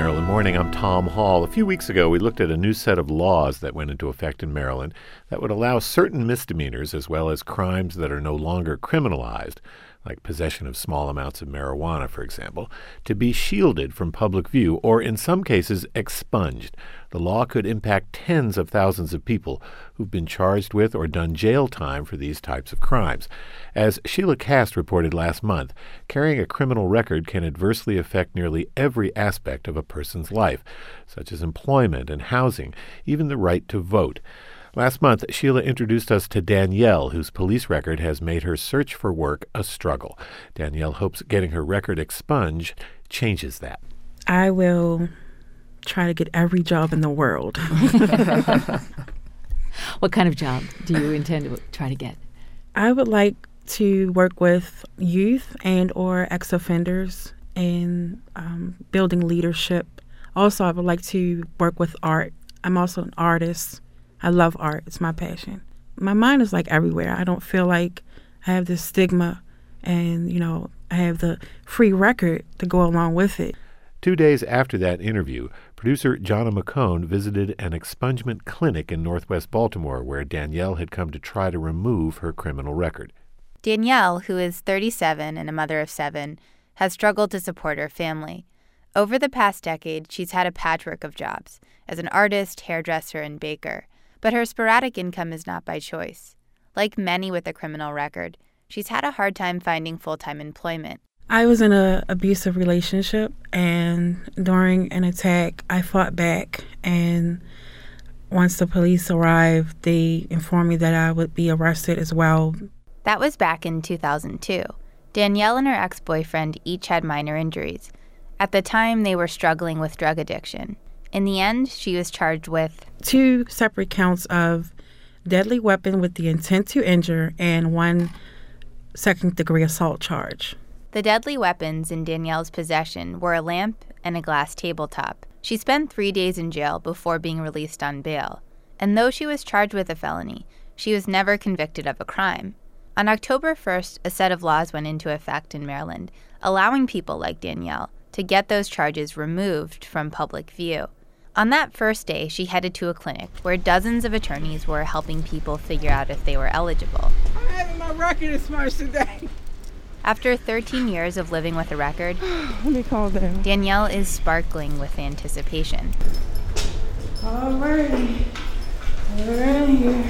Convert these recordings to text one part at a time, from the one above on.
Maryland Morning. I'm Tom Hall. A few weeks ago, we looked at a new set of laws that went into effect in Maryland that would allow certain misdemeanors, as well as crimes that are no longer criminalized, like possession of small amounts of marijuana, for example, to be shielded from public view or, in some cases, expunged. The law could impact tens of thousands of people who've been charged with or done jail time for these types of crimes. As Sheila Cast reported last month, carrying a criminal record can adversely affect nearly every aspect of a person's life, such as employment and housing, even the right to vote. Last month, Sheila introduced us to Danielle, whose police record has made her search for work a struggle. Danielle hopes getting her record expunged changes that. I will try to get every job in the world. What kind of job do you intend to try to get? I would like to work with youth and or ex-offenders in building leadership. Also, I would like to work with art. I'm also an artist. I love art. It's my passion. My mind is like everywhere. I don't feel like I have this stigma and, I have the free record to go along with it. 2 days after that interview, producer Jonna McCone visited an expungement clinic in Northwest Baltimore where Danielle had come to try to remove her criminal record. Danielle, who is 37 and a mother of 7, has struggled to support her family. Over the past decade, she's had a patchwork of jobs as an artist, hairdresser, and baker. But her sporadic income is not by choice. Like many with a criminal record, she's had a hard time finding full-time employment. I was in an abusive relationship, and during an attack, I fought back. And once the police arrived, they informed me that I would be arrested as well. That was back in 2002. Danielle and her ex-boyfriend each had minor injuries. At the time, they were struggling with drug addiction. In the end, she was charged with 2 separate counts of deadly weapon with the intent to injure and 1 second-degree assault charge. The deadly weapons in Danielle's possession were a lamp and a glass tabletop. She spent 3 days in jail before being released on bail. And though she was charged with a felony, she was never convicted of a crime. On October 1st, a set of laws went into effect in Maryland, allowing people like Danielle to get those charges removed from public view. On that first day, she headed to a clinic where dozens of attorneys were helping people figure out if they were eligible. I'm having my record expunged today. After 13 years of living with a record, Let me call them. Danielle is sparkling with anticipation. Alrighty. We're in here.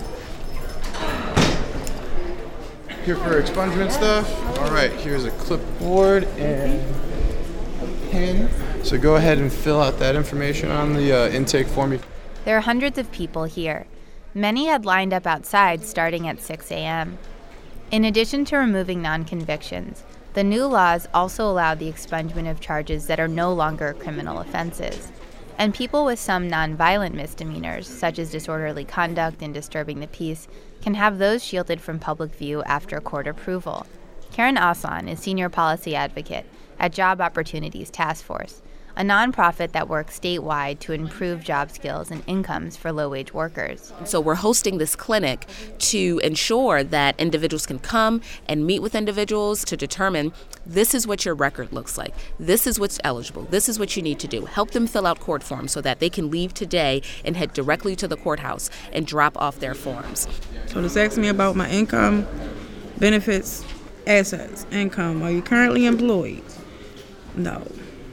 Here for expungement stuff. All right, here's a clipboard and a pen. So go ahead and fill out that information on the intake form. There are hundreds of people here. Many had lined up outside starting at 6 a.m. In addition to removing non-convictions, the new laws also allow the expungement of charges that are no longer criminal offenses. And people with some nonviolent misdemeanors, such as disorderly conduct and disturbing the peace, can have those shielded from public view after court approval. Karen Aslan is Senior Policy Advocate at Job Opportunities Task Force, a nonprofit that works statewide to improve job skills and incomes for low-wage workers. So we're hosting this clinic to ensure that individuals can come and meet with individuals to determine this is what your record looks like. This is what's eligible. This is what you need to do. Help them fill out court forms so that they can leave today and head directly to the courthouse and drop off their forms. So this asks me about my income, benefits, assets, income. Are you currently employed? No.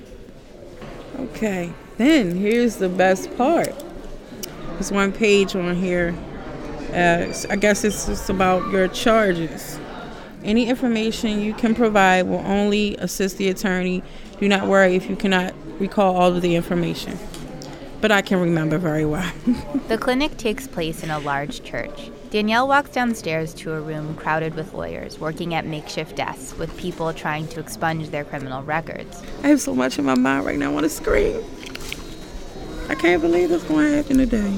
Okay, then here's the best part. There's one page on here. I guess it's just about your charges. Any information you can provide will only assist the attorney. Do not worry if you cannot recall all of the information. But I can remember very well. The clinic takes place in a large church. Danielle walks downstairs to a room crowded with lawyers working at makeshift desks with people trying to expunge their criminal records. I have so much in my mind right now. I want to scream. I can't believe this going to happen today.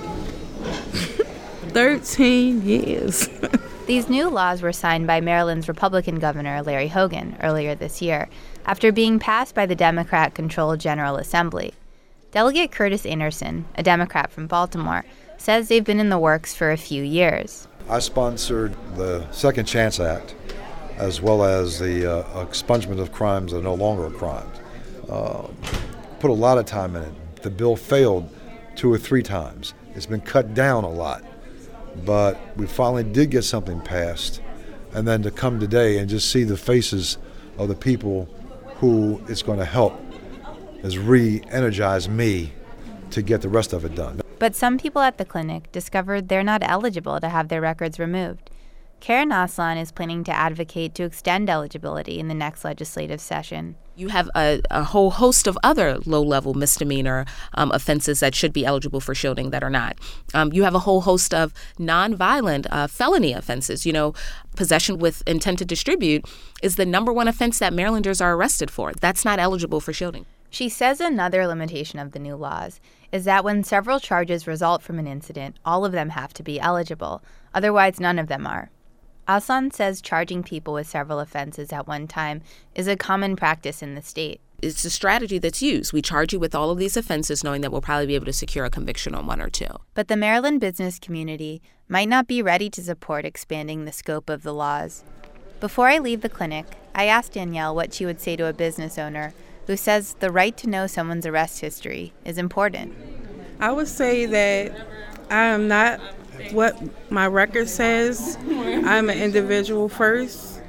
13 years. These new laws were signed by Maryland's Republican Governor Larry Hogan earlier this year after being passed by the Democrat-controlled General Assembly. Delegate Curtis Anderson, a Democrat from Baltimore, says they've been in the works for a few years. I sponsored the Second Chance Act, as well as the expungement of crimes that are no longer crimes. put a lot of time in it. The bill failed 2 or 3 times. It's been cut down a lot. But we finally did get something passed. And then to come today and just see the faces of the people who it's going to help has re-energized me to get the rest of it done. But some people at the clinic discovered they're not eligible to have their records removed. Karen Aslan is planning to advocate to extend eligibility in the next legislative session. You have a whole host of other low-level misdemeanor offenses that should be eligible for shielding that are not. You have a whole host of nonviolent felony offenses. You know, possession with intent to distribute is the number one offense that Marylanders are arrested for. That's not eligible for shielding. She says another limitation of the new laws is that when several charges result from an incident, all of them have to be eligible. Otherwise, none of them are. Aslan says charging people with several offenses at one time is a common practice in the state. It's a strategy that's used. We charge you with all of these offenses knowing that we'll probably be able to secure a conviction on 1 or 2. But the Maryland business community might not be ready to support expanding the scope of the laws. Before I leave the clinic, I asked Danielle what she would say to a business owner who says the right to know someone's arrest history is important. I would say that I am not what my record says. I'm an individual first.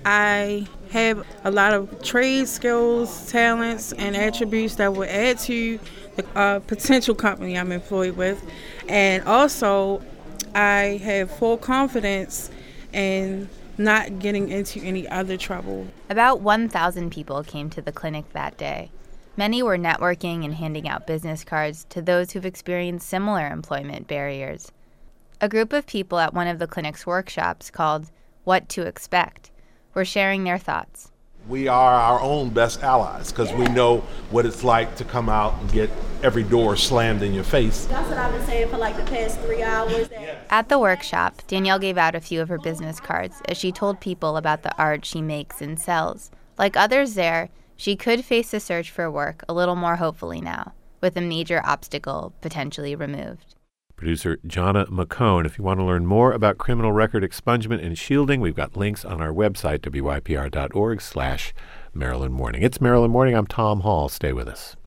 I have a lot of trade skills, talents, and attributes that will add to the potential company I'm employed with. And also, I have full confidence in not getting into any other trouble. About 1,000 people came to the clinic that day. Many were networking and handing out business cards to those who've experienced similar employment barriers. A group of people at one of the clinic's workshops called What to Expect were sharing their thoughts. We are our own best allies because we know what it's like to come out and get every door slammed in your face. That's what I've been saying for like the past 3 hours. At the workshop, Danielle gave out a few of her business cards as she told people about the art she makes and sells. Like others there, she could face the search for work a little more hopefully now, with a major obstacle potentially removed. Producer Jonna McCone. If you want to learn more about criminal record expungement and shielding, we've got links on our website, wypr.org/Maryland Morning. It's Maryland Morning. I'm Tom Hall. Stay with us.